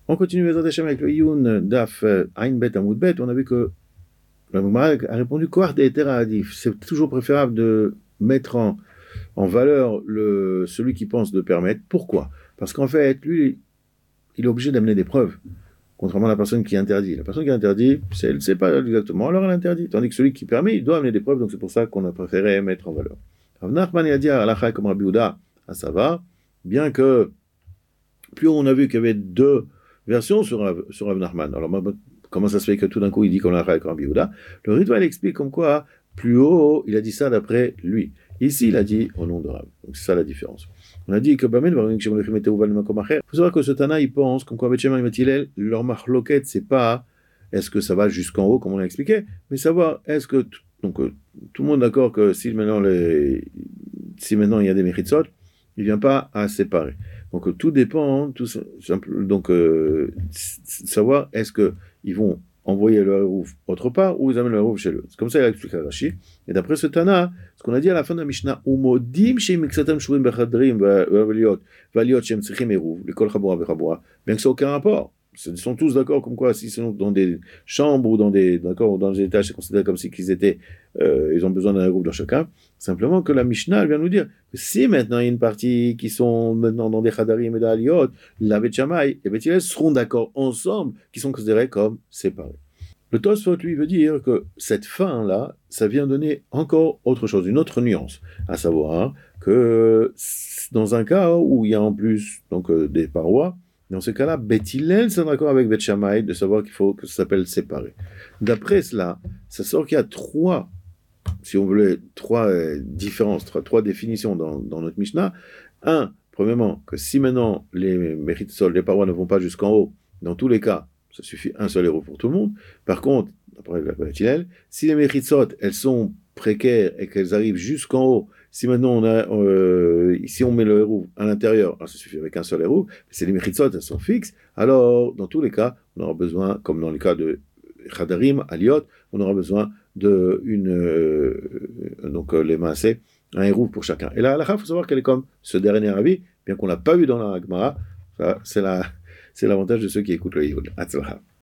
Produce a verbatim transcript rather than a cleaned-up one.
On continue Bezrat Hashem avec le Iyun Daf Ain Bet Amoud Bet. On a vu que la Gemara a répondu Koach De'etera Adif. C'est toujours préférable de mettre en, en valeur le, celui qui pense de permettre. Pourquoi? Parce qu'en fait, lui, il est obligé d'amener des preuves. Contrairement à la personne qui interdit. La personne qui interdit, c'est, elle ne sait pas exactement, alors elle interdit. Tandis que celui qui permet, il doit amener des preuves, donc c'est pour ça qu'on a préféré mettre en valeur. Rav Nachman a dit à Alachai comme Rabbi Yehuda, à ça va, bien que plus on a vu qu'il y avait deux versions sur Rav, sur Rav Nachman. Alors comment ça se fait que tout d'un coup il dit comme Alachai comme Rabbi Yehuda? Le Ritva il explique comme quoi, plus haut, il a dit ça d'après lui. Ici, il a dit au nom de Rav. Donc c'est ça la différence. On a dit que il faut savoir que ce Tana, il pense comme quoi leur marloquette, c'est pas est-ce que ça va jusqu'en haut, comme on l'a expliqué, mais savoir est-ce que donc tout le monde est d'accord que si maintenant les si maintenant il y a des méritsot, il vient pas à séparer. Donc tout dépend, tout simple, donc euh, savoir est-ce que ils vont envoyer le hérouf autre part, ou ils amènent le hérouf chez eux. C'est comme ça qu'il a expliqué Rashi. Et d'après ce Tana, ce qu'on a dit à la fin de la Mishnah, Umodim shem miksatam shuvim bechadrim valiot valiot shem tzrichim hérouf, l'école chabura vechabura, bien que ça n'a aucun rapport. Ils sont tous d'accord comme quoi, si sont dans des chambres ou dans des, d'accord, dans des étages, c'est considéré comme si qu'ils étaient, euh, ils ont besoin d'un hérouf dans chacun. Simplement que la Mishnah, elle vient nous dire que si maintenant il y a une partie qui sont maintenant dans des chadarim et des aliot, la Bet Shammai et Bet Hillel seront d'accord ensemble, qui sont considérés comme séparés. Le Tosfot, lui, veut dire que cette fin-là, ça vient donner encore autre chose, une autre nuance, à savoir que dans un cas où il y a en plus donc, euh, des parois, dans ce cas-là, Bet Hillel, c'est d'accord avec Bet Shammai de savoir qu'il faut que ça s'appelle séparé. D'après cela, ça sort qu'il y a trois, si on voulait, trois euh, différences, trois, trois définitions dans, dans notre Mishnah. Un, premièrement, que si maintenant les mérites sol, les parois ne vont pas jusqu'en haut, dans tous les cas, ça suffit un seul héros pour tout le monde. Par contre, après la Bet Hillel, si les méritzot, elles sont précaires et qu'elles arrivent jusqu'en haut, si maintenant on a, euh, si on met le héros à l'intérieur, alors ça suffit avec un seul héros, si les méritzot, elles sont fixes, alors dans tous les cas, on aura besoin, comme dans le cas de Chadarim, Aliot, on aura besoin de une, euh, donc euh, les maaseh, un héros pour chacun. Et là, il faut savoir qu'elle est comme ce dernier avis, bien qu'on l'a pas vu dans la Gemara, ça, c'est la, c'est l'avantage de ceux qui écoutent le Yod. Atzlacha.